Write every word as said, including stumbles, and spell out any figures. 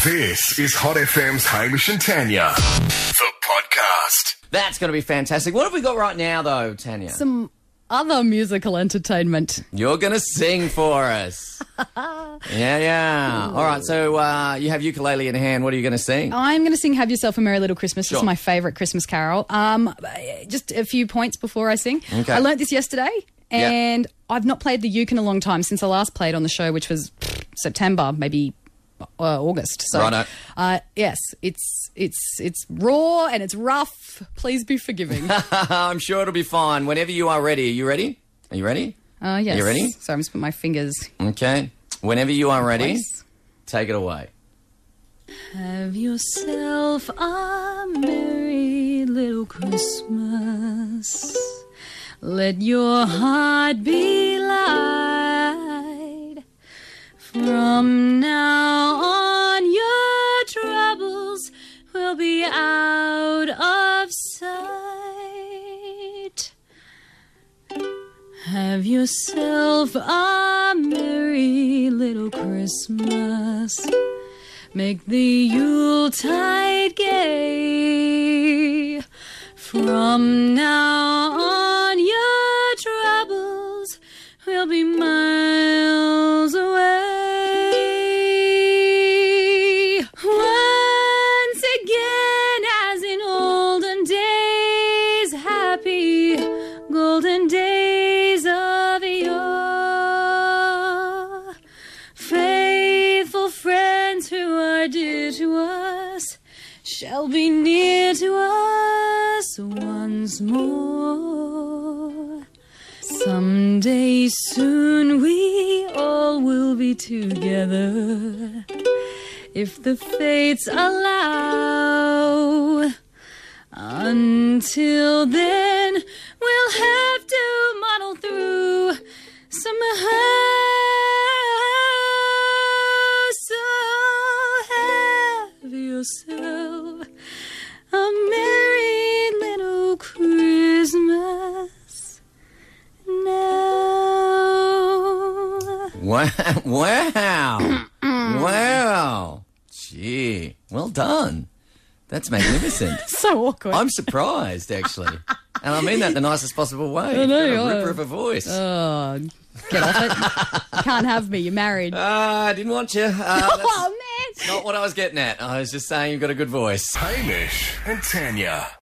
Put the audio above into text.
This is Hot F M's Hamish and Tanya, the podcast. That's going to be fantastic. What have we got right now, though, Tanya? Some other musical entertainment. You're going to sing for us. yeah, yeah. All right, so uh, you have ukulele in hand. What are you going to sing? I'm going to sing Have Yourself a Merry Little Christmas. Sure. This is my favourite Christmas carol. Um, just a few points before I sing. Okay. I learnt this yesterday, and yep. I've not played the uke in a long time since I last played on the show, which was pff, September, maybe uh, August. So, Righto. uh, yes, it's it's it's raw and it's rough. Please be forgiving. I'm sure it'll be fine. Whenever you are ready. Are you ready? Are you ready? Uh, yes. Are you ready? So I'm just put my fingers. Okay. Whenever you are ready, place. Take it away. Have yourself a merry little Christmas. Let your heart be light. From now on, your troubles will be out of sight. Have yourself a merry little Christmas. Make the Yuletide gay. From now on, your troubles will be miles away. Once again, as in olden days, happy golden days of yore. Faithful friends who are dear to us shall be near to us once more. Someday soon we all will be together, if the fates allow. Until then, we'll have to muddle through somehow. So have yourself a merry little Christmas now. Wow. Wow. Wow. Gee. Well done. That's magnificent. So awkward. I'm surprised, actually. And I mean that in the nicest possible way. I know, You've got a yeah. ripper of a voice. Oh, get off it. You can't have me. You're married. Ah, I didn't want you. Uh, that's Oh, man. not what I was getting at. I was just saying you've got a good voice. Hamish and Tanya.